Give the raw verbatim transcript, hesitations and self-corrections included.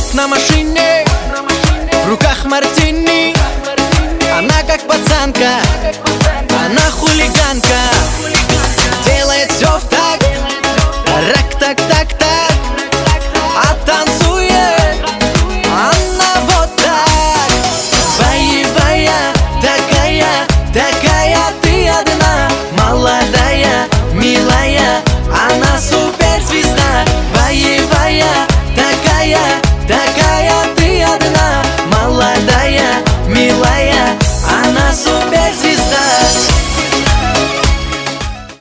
на машине, в руках мартини. Она как пацанка, она хулиганка.